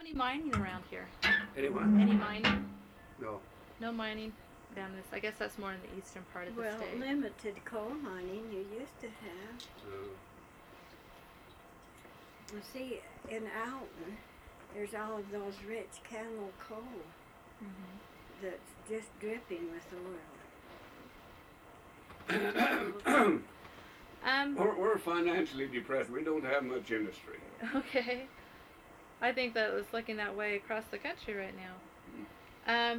any mining around here? Anyone? Any mining? No. No mining down this. I guess that's more in the eastern part of the Well, state. limited coal mining you used to have. You see, in Alton, there's all of those rich camel coal that's just dripping with oil. We're financially depressed. We don't have much industry. Okay. I think that was looking that way across the country right now.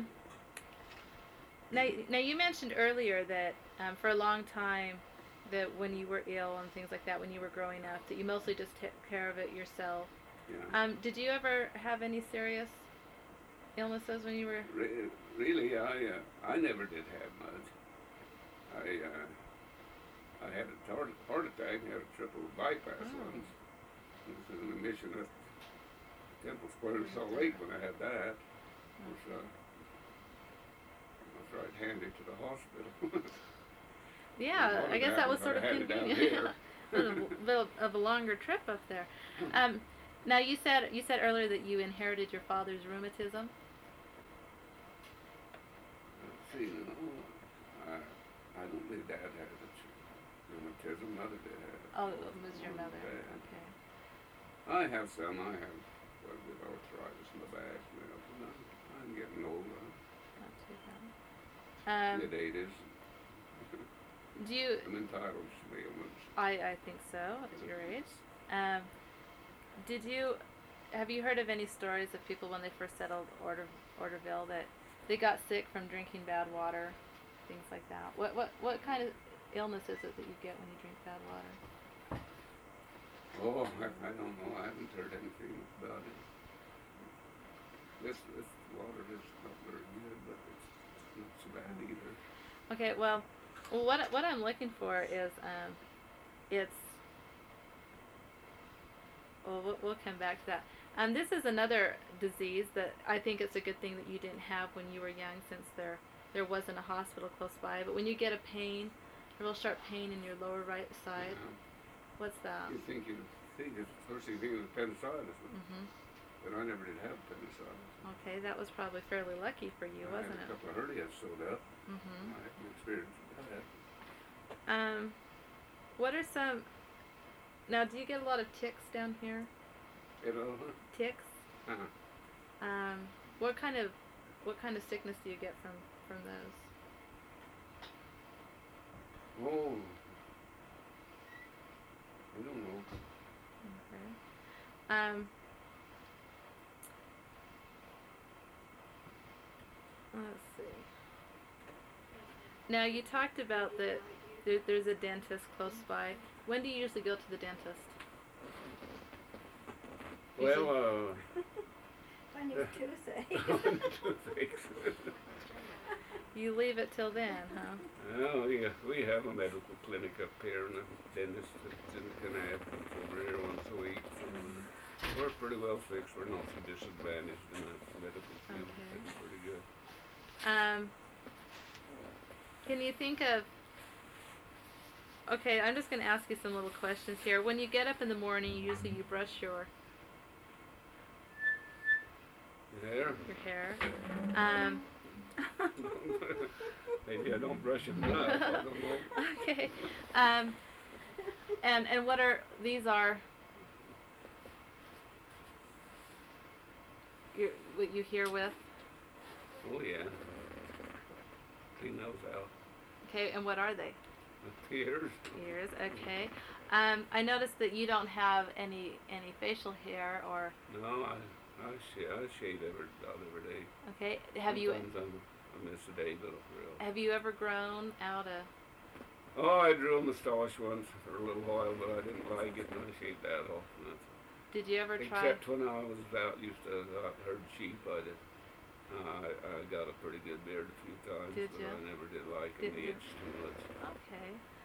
Now you mentioned earlier that for a long time that when you were ill and things like that, when you were growing up, that you mostly just took care of it yourself. Yeah. Did you ever have any serious illnesses when you were? Really, I never did have much. I had a heart attack. Had a triple bypass once. It was an admission at Temple Square in Salt Lake when I had that. I was right handed to the hospital. Yeah, I guess that was sort of convenient. A bit of a longer trip up there. Now you said earlier that you inherited your father's rheumatism. Let's see, I don't believe Dad had rheumatism. Mother did have it. Oh, it was your mother. Bad. Okay. I have some. I have with arthritis in the back. I'm getting old. Not too bad. Mid-80s. Do you? I'm entitled to ailments. I think so at your age. Have you heard of any stories of people when they first settled Orderville that they got sick from drinking bad water, things like that? What kind of illness is it that you get when you drink bad water? Oh, I don't know. I haven't heard anything about it. This water is not very good, but it's not so bad either. Okay, well, what I'm looking for is we'll come back to that. This is another disease that I think it's a good thing that you didn't have when you were young, since there wasn't a hospital close by. But when you get a real sharp pain in your lower right side, what's that? You think it's first thing you think is appendicitis, but I never did have appendicitis. Okay, that was probably fairly lucky for you, wasn't it? I had a couple of hernias sewed up. I had an experience with that. What are some? Now, do you get a lot of ticks down here? Ticks? What kind of sickness do you get from those? Oh, I don't know. Okay. Let's see. Now, you talked about that there's a dentist close by. When do you usually go to the dentist? Well, When it's toothache. You leave it till then, huh? Well, yeah, we have a medical clinic up here, and a dentist that's in the canal over here once a week. So we're pretty well fixed. We're not so disadvantaged in the medical field. Okay. It's pretty good. Can you think of? Okay, I'm just going to ask you some little questions here. When you get up in the morning, usually you brush your hair. Maybe I don't brush it enough. I don't know. Okay. And what are these? Are what you hear with? Oh yeah. Clean those out. Okay, and what are they? Ears. Ears. Okay. I noticed that you don't have any facial hair or. No, I shave about every day. Okay. Have you? Sometimes I miss a day, but real. Have you ever grown out a? Oh, I drew a mustache once for a little while, but I didn't like it, and I shaved that off. Did you ever try? Except when I was used to herd sheep, I got a pretty good beard a few times, Did but you? I never did like it. It itched too much. Okay.